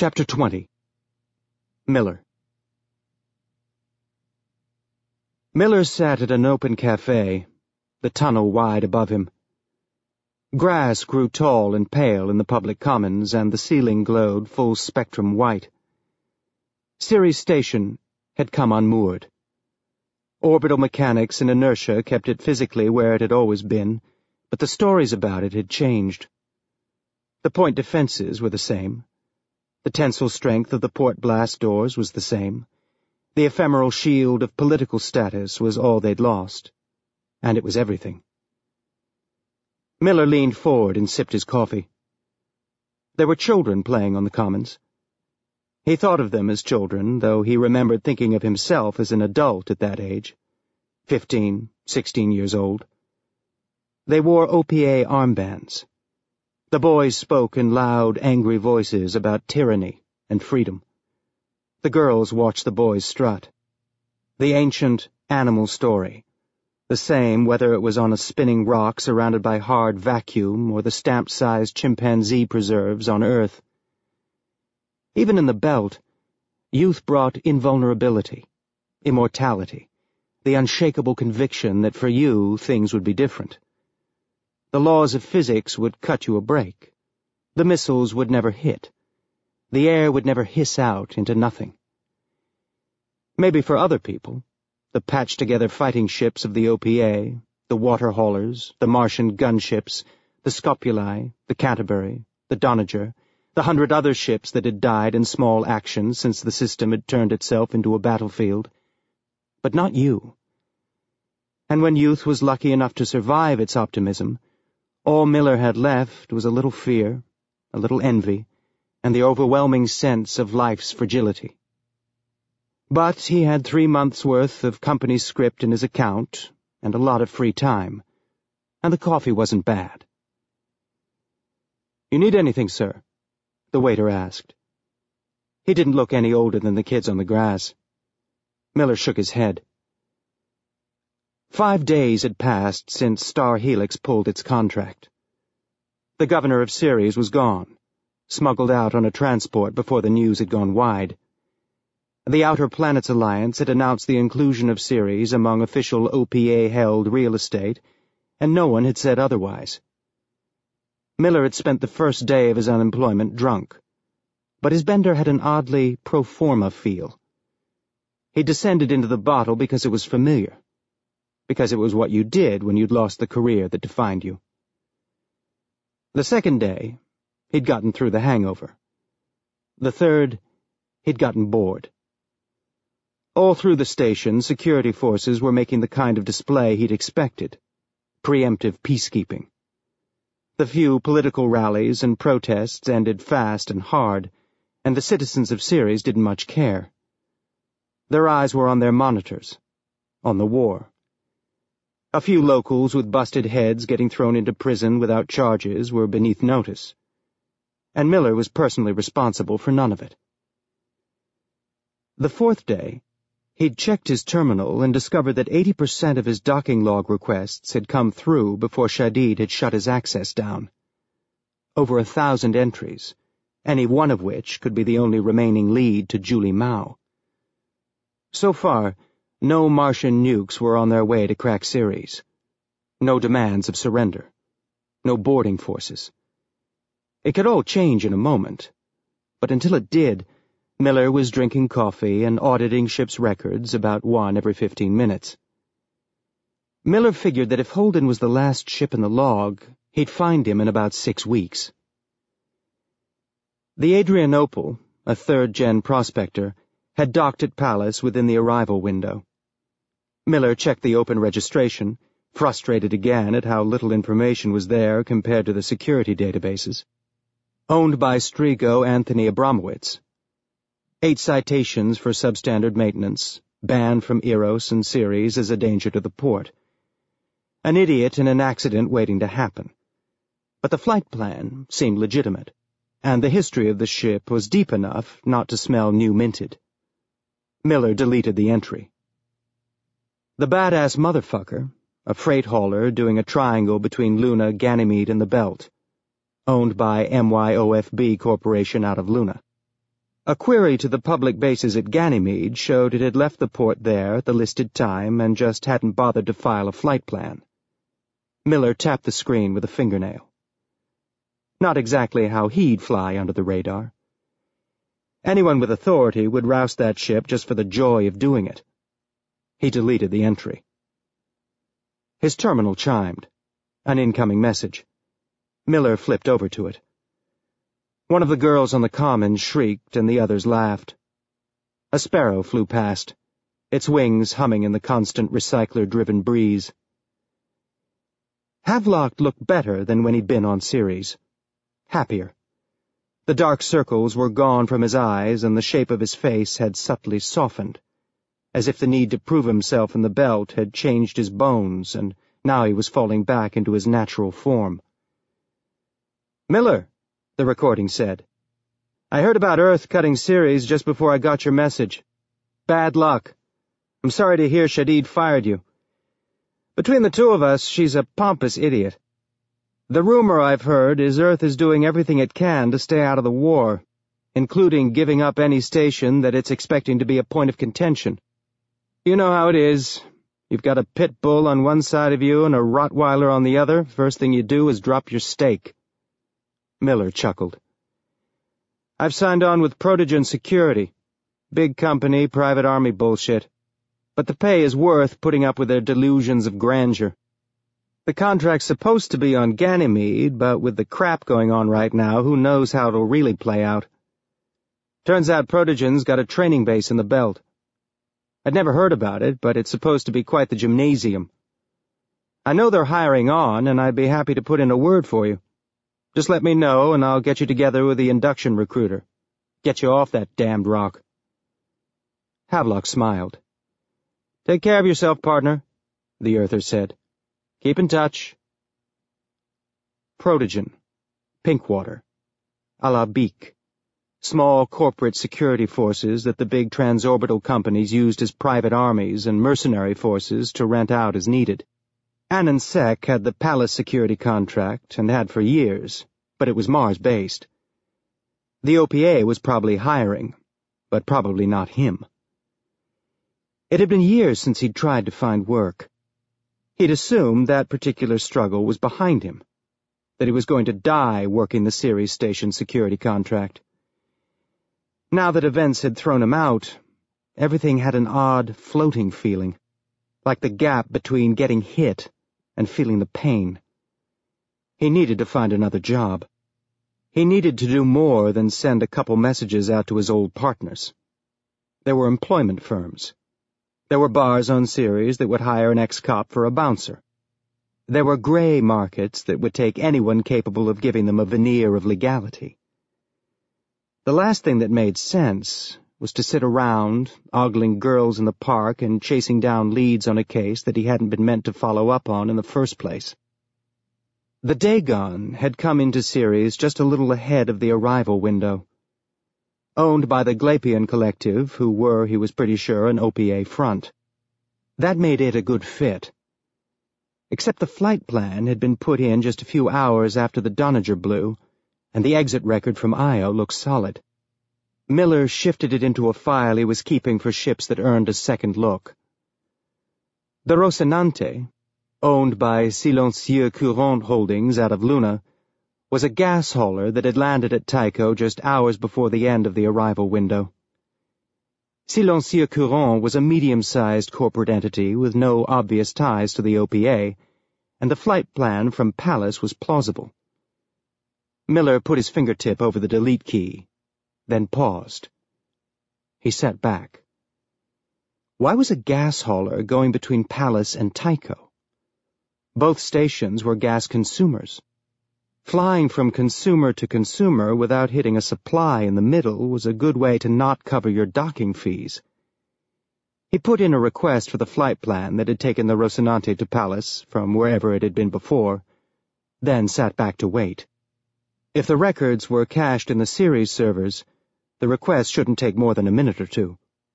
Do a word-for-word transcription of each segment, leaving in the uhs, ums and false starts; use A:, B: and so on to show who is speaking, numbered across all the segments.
A: Chapter twenty. Miller. Miller sat at an open cafe, the tunnel wide above him. Grass grew tall and pale in the public commons, and the ceiling glowed full-spectrum white. Ceres Station had come unmoored. Orbital mechanics and inertia kept it physically where it had always been, but the stories about it had changed. The point defenses were the same. The tensile strength of the port blast doors was the same. The ephemeral shield of political status was all they'd lost. And it was everything. Miller leaned forward and sipped his coffee. There were children playing on the commons. He thought of them as children, though he remembered thinking of himself as an adult at that age, fifteen, sixteen years old. They wore O P A armbands. The boys spoke in loud, angry voices about tyranny and freedom. The girls watched the boys strut. The ancient animal story, the same whether it was on a spinning rock surrounded by hard vacuum or the stamp-sized chimpanzee preserves on Earth. Even in the Belt, youth brought invulnerability, immortality, the unshakable conviction that for you things would be different. The laws of physics would cut you a break. The missiles would never hit. The air would never hiss out into nothing. Maybe for other people, the patched-together fighting ships of the O P A, the water haulers, the Martian gunships, the Scopuli, the Canterbury, the Doniger, the hundred other ships that had died in small actions since the system had turned itself into a battlefield. But not you. And when youth was lucky enough to survive its optimism, all Miller had left was a little fear, a little envy, and the overwhelming sense of life's fragility. But he had three months' worth of company script in his account, and a lot of free time, and the coffee wasn't bad. "You need anything, sir?" the waiter asked. He didn't look any older than the kids on the grass. Miller shook his head. Five days had passed since Star Helix pulled its contract. The governor of Ceres was gone, smuggled out on a transport before the news had gone wide. The Outer Planets Alliance had announced the inclusion of Ceres among official O P A-held real estate, and no one had said otherwise. Miller had spent the first day of his unemployment drunk, but his bender had an oddly pro forma feel. He descended into the bottle because it was familiar, because it was what you did when you'd lost the career that defined you. The second day, he'd gotten through the hangover. The third, he'd gotten bored. All through the station, security forces were making the kind of display he'd expected, preemptive peacekeeping. The few political rallies and protests ended fast and hard, and the citizens of Ceres didn't much care. Their eyes were on their monitors, on the war. A few locals with busted heads getting thrown into prison without charges were beneath notice, and Miller was personally responsible for none of it. The fourth day, he'd checked his terminal and discovered that eighty percent of his docking log requests had come through before Shadid had shut his access down. Over a thousand entries, any one of which could be the only remaining lead to Julie Mao. So far, no Martian nukes were on their way to crack Ceres. No demands of surrender. No boarding forces. It could all change in a moment, but until it did, Miller was drinking coffee and auditing ship's records about one every fifteen minutes. Miller figured that if Holden was the last ship in the log, he'd find him in about six weeks. The Adrianople, a third-gen prospector, had docked at Pallas within the arrival window. Miller checked the open registration, frustrated again at how little information was there compared to the security databases. Owned by Strigo Anthony Abramowitz. Eight citations for substandard maintenance, banned from Eros and Ceres as a danger to the port. An idiot in an accident waiting to happen. But the flight plan seemed legitimate, and the history of the ship was deep enough not to smell new minted. Miller deleted the entry. The badass motherfucker, a freight hauler doing a triangle between Luna, Ganymede, and the Belt, owned by M Y O F B Corporation out of Luna. A query to the public bases at Ganymede showed it had left the port there at the listed time and just hadn't bothered to file a flight plan. Miller tapped the screen with a fingernail. Not exactly how he'd fly under the radar. Anyone with authority would roust that ship just for the joy of doing it. He deleted the entry. His terminal chimed. An incoming message. Miller flipped over to it. One of the girls on the common shrieked and the others laughed. A sparrow flew past, its wings humming in the constant recycler-driven breeze. Havelock looked better than when he'd been on Ceres. Happier. The dark circles were gone from his eyes and the shape of his face had subtly softened, as if the need to prove himself in the belt had changed his bones and now he was falling back into his natural form. "Miller," the recording said. "I heard about Earth cutting Ceres just before I got your message. Bad luck. I'm sorry to hear Shadid fired you. Between the two of us, she's a pompous idiot. The rumor I've heard is Earth is doing everything it can to stay out of the war, including giving up any station that it's expecting to be a point of contention. You know how it is. You've got a pit bull on one side of you and a Rottweiler on the other. First thing you do is drop your stake." Miller chuckled. "I've signed on with Protogen Security. Big company, private army bullshit. But the pay is worth putting up with their delusions of grandeur. The contract's supposed to be on Ganymede, but with the crap going on right now, who knows how it'll really play out. Turns out Protogen's got a training base in the belt. I'd never heard about it, but it's supposed to be quite the gymnasium. I know they're hiring on, and I'd be happy to put in a word for you. Just let me know, and I'll get you together with the induction recruiter. Get you off that damned rock." Havelock smiled. "Take care of yourself, partner," the Earther said. "Keep in touch." Protogen, Pinkwater, Alabik, small corporate security forces that the big transorbital companies used as private armies and mercenary forces to rent out as needed. Anand had the Palace security contract and had for years, but it was Mars-based. The O P A was probably hiring, but probably not him. It had been years since he'd tried to find work. He'd assumed that particular struggle was behind him, that he was going to die working the Ceres Station security contract. Now that events had thrown him out, everything had an odd, floating feeling, like the gap between getting hit and feeling the pain. He needed to find another job. He needed to do more than send a couple messages out to his old partners. There were employment firms. There were bars on Ceres that would hire an ex-cop for a bouncer. There were gray markets that would take anyone capable of giving them a veneer of legality. The last thing that made sense was to sit around, ogling girls in the park and chasing down leads on a case that he hadn't been meant to follow up on in the first place. The Dagon had come into Ceres just a little ahead of the arrival window. Owned by the Glapian Collective, who were, he was pretty sure, an O P A front. That made it a good fit. Except the flight plan had been put in just a few hours after the Doniger blew, and the exit record from Io looked solid. Miller shifted it into a file he was keeping for ships that earned a second look. The Rocinante, owned by Silencieux Courant Holdings out of Luna, was a gas hauler that had landed at Tycho just hours before the end of the arrival window. Silencieux Courant was a medium-sized corporate entity with no obvious ties to the O P A, and the flight plan from Palace was plausible. Miller put his fingertip over the delete key, then paused. He sat back. Why was a gas hauler going between Palace and Tycho? Both stations were gas consumers. Flying from consumer to consumer without hitting a supply in the middle was a good way to not cover your docking fees. He put in a request for the flight plan that had taken the Rocinante to Palace from wherever it had been before, then sat back to wait. If the records were cached in the Ceres servers, the request shouldn't take more than a minute or two.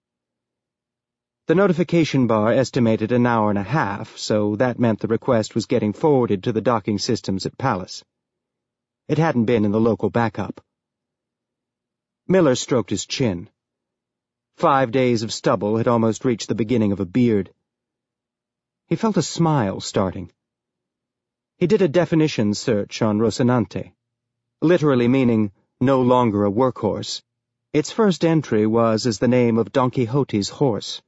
A: The notification bar estimated an hour and a half, so that meant the request was getting forwarded to the docking systems at Palace. It hadn't been in the local backup. Miller stroked his chin. Five days of stubble had almost reached the beginning of a beard. He felt a smile starting. He did a definition search on Rocinante, literally meaning no longer a workhorse. Its first entry was as the name of Don Quixote's horse.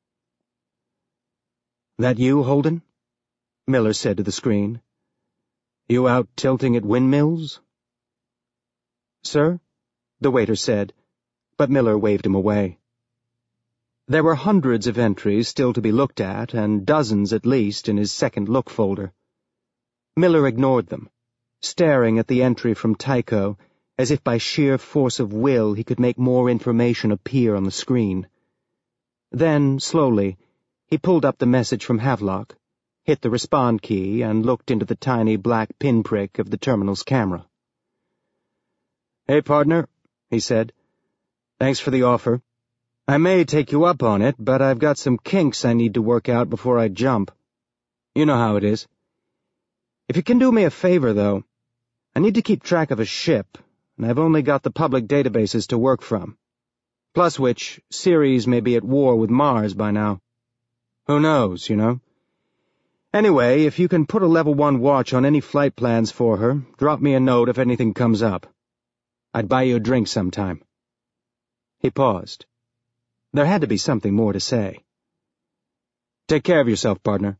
A: "That you, Holden?" Miller said to the screen. "You out tilting at windmills?" "Sir?" the waiter said, but Miller waved him away. There were hundreds of entries still to be looked at, and dozens at least in his second look folder. Miller ignored them, staring at the entry from Tycho, as if by sheer force of will he could make more information appear on the screen. Then, slowly, he pulled up the message from Havelock, hit the respond key, and looked into the tiny black pinprick of the terminal's camera. "Hey, partner," he said. "Thanks for the offer. I may take you up on it, but I've got some kinks I need to work out before I jump. You know how it is. If you can do me a favor, though, I need to keep track of a ship, and I've only got the public databases to work from. Plus which, Ceres may be at war with Mars by now. Who knows, you know? Anyway, if you can put a level one watch on any flight plans for her, drop me a note if anything comes up. I'd buy you a drink sometime." He paused. There had to be something more to say. "Take care of yourself, partner."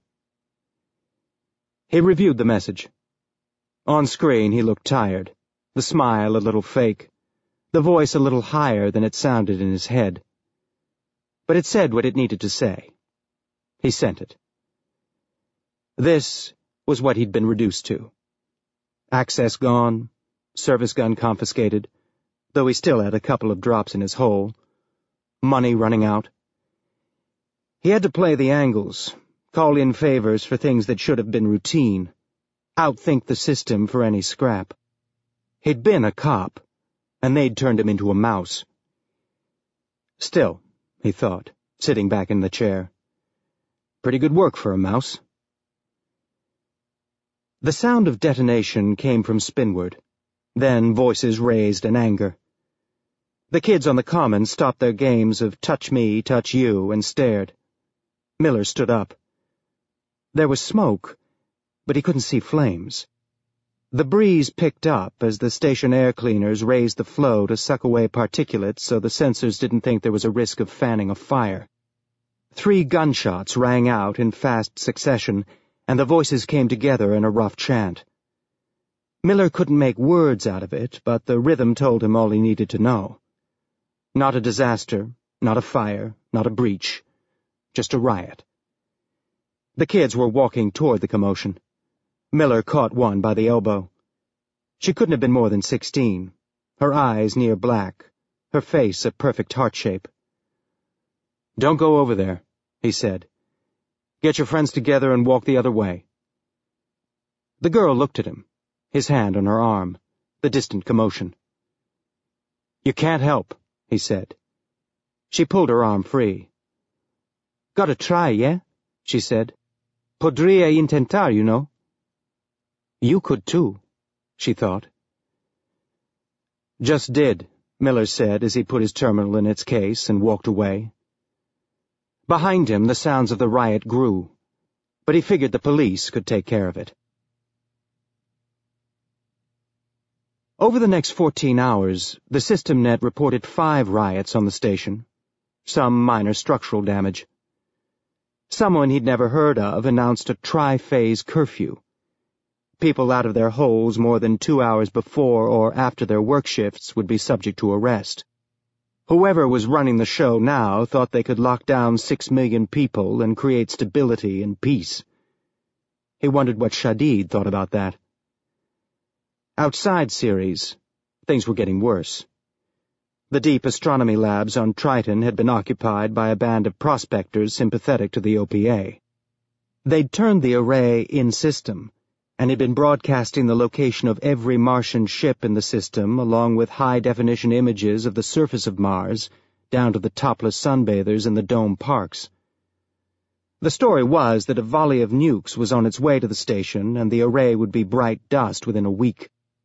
A: He reviewed the message. On screen he looked tired, the smile a little fake, the voice a little higher than it sounded in his head. But it said what it needed to say. He sent it. This was what he'd been reduced to. Access gone, service gun confiscated, though he still had a couple of drops in his hole, money running out. He had to play the angles, call in favors for things that should have been routine, outthink the system for any scrap. He'd been a cop, and they'd turned him into a mouse. Still, he thought, sitting back in the chair, pretty good work for a mouse. The sound of detonation came from Spinward, then voices raised in anger. The kids on the common stopped their games of touch me, touch you, and stared. Miller stood up. There was smoke, but he couldn't see flames. The breeze picked up as the station air cleaners raised the flow to suck away particulates so the sensors didn't think there was a risk of fanning a fire. Three gunshots rang out in fast succession, and the voices came together in a rough chant. Miller couldn't make words out of it, but the rhythm told him all he needed to know. Not a disaster, not a fire, not a breach, just a riot. The kids were walking toward the commotion. Miller caught one by the elbow. She couldn't have been more than sixteen, her eyes near black, her face a perfect heart shape. "Don't go over there," he said. "Get your friends together and walk the other way." The girl looked at him, his hand on her arm, the distant commotion. "You can't help," he said. She pulled her arm free. "Gotta try, yeah?" she said. "Podría intentar, you know." You could too, she thought. "Just did," Miller said as he put his terminal in its case and walked away. Behind him, the sounds of the riot grew, but he figured the police could take care of it. Over the next fourteen hours, the system net reported five riots on the station, some minor structural damage. Someone he'd never heard of announced a tri-phase curfew. People out of their holes more than two hours before or after their work shifts would be subject to arrest. Whoever was running the show now thought they could lock down six million people and create stability and peace. He wondered what Shadid thought about that. Outside Ceres, things were getting worse. The deep astronomy labs on Triton had been occupied by a band of prospectors sympathetic to the O P A. They'd turned the array in-system, and had been broadcasting the location of every Martian ship in the system along with high-definition images of the surface of Mars, down to the topless sunbathers in the dome parks. The story was that a volley of nukes was on its way to the station and the array would be bright dust within a week.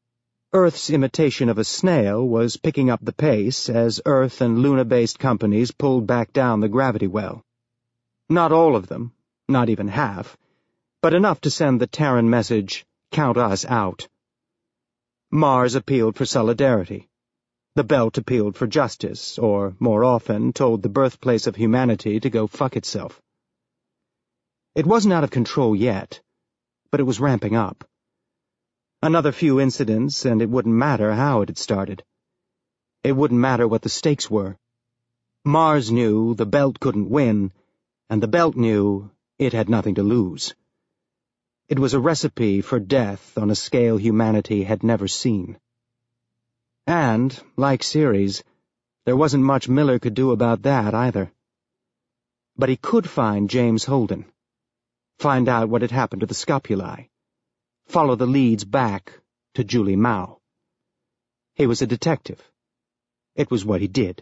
A: Earth's imitation of a snail was picking up the pace as Earth and Luna-based companies pulled back down the gravity well. Not all of them, not even half, but enough to send the Terran message, "Count us out." Mars appealed for solidarity. The Belt appealed for justice, or, more often, told the birthplace of humanity to go fuck itself. It wasn't out of control yet, but it was ramping up. Another few incidents, and it wouldn't matter how it had started. It wouldn't matter what the stakes were. Mars knew the Belt couldn't win, and the Belt knew it had nothing to lose. It was a recipe for death on a scale humanity had never seen. And, like Ceres, there wasn't much Miller could do about that either. But he could find James Holden, find out what had happened to the scopuli, follow the leads back to Julie Mao. He was a detective. It was what he did.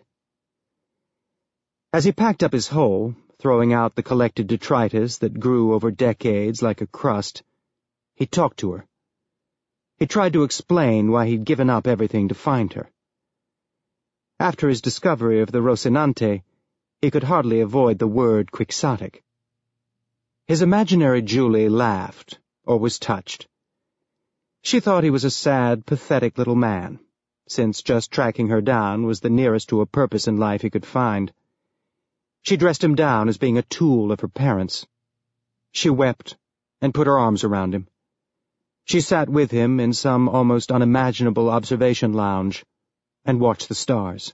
A: As he packed up his hole, throwing out the collected detritus that grew over decades like a crust, he talked to her. He tried to explain why he'd given up everything to find her. After his discovery of the Rocinante, he could hardly avoid the word quixotic. His imaginary Julie laughed, or was touched. She thought he was a sad, pathetic little man, since just tracking her down was the nearest to a purpose in life he could find. She dressed him down as being a tool of her parents. She wept and put her arms around him. She sat with him in some almost unimaginable observation lounge and watched the stars.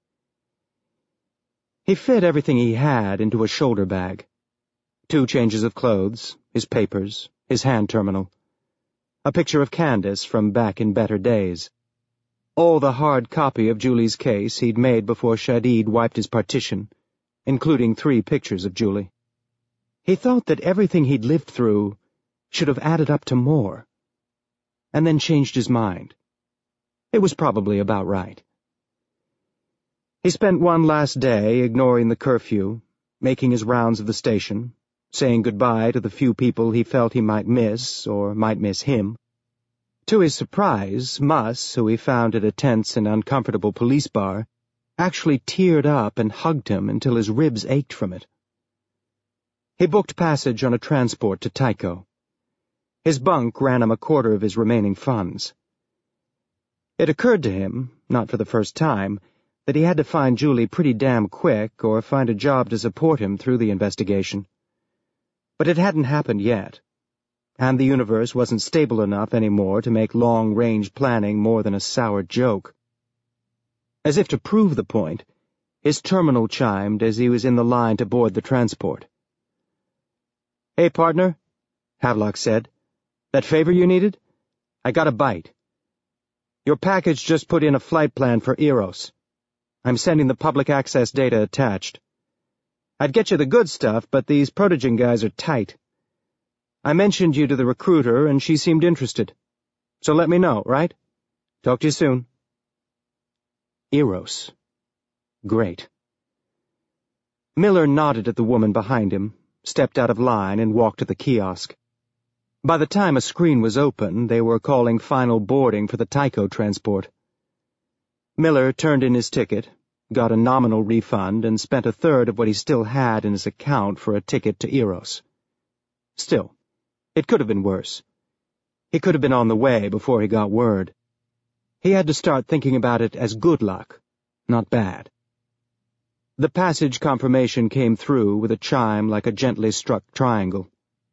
A: He fit everything he had into a shoulder bag. Two changes of clothes, his papers, his hand terminal. A picture of Candace from back in better days. All the hard copy of Julie's case he'd made before Shadid wiped his partition, including three pictures of Julie. He thought that everything he'd lived through should have added up to more, and then changed his mind. It was probably about right. He spent one last day ignoring the curfew, making his rounds of the station, saying goodbye to the few people he felt he might miss, or might miss him. To his surprise, Muss, who he found at a tense and uncomfortable police bar, actually teared up and hugged him until his ribs ached from it. He booked passage on a transport to Tycho. His bunk ran him a quarter of his remaining funds. It occurred to him, not for the first time, that he had to find Julie pretty damn quick or find a job to support him through the investigation. But it hadn't happened yet, and the universe wasn't stable enough anymore to make long-range planning more than a sour joke. As if to prove the point, his terminal chimed as he was in the line to board the transport. "Hey, partner," Havelock said. "That favor you needed? I got a bite. Your package just put in a flight plan for Eros. I'm sending the public access data attached. I'd get you the good stuff, but these Protogen guys are tight. I mentioned you to the recruiter, and she seemed interested. So let me know, right? Talk to you soon." Eros. Great. Miller nodded at the woman behind him, stepped out of line, and walked to the kiosk. By the time a screen was open, they were calling final boarding for the Tycho transport. Miller turned in his ticket, got a nominal refund, and spent a third of what he still had in his account for a ticket to Eros. Still, it could have been worse. He could have been on the way before he got word. He had to start thinking about it as good luck, not bad. The passage confirmation came through with a chime like a gently struck triangle.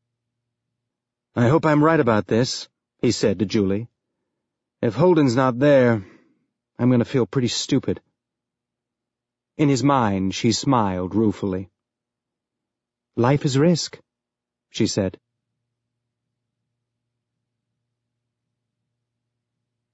A: "I hope I'm right about this," he said to Julie. "If Holden's not there, I'm going to feel pretty stupid." In his mind, she smiled ruefully. "Life is risk," she said.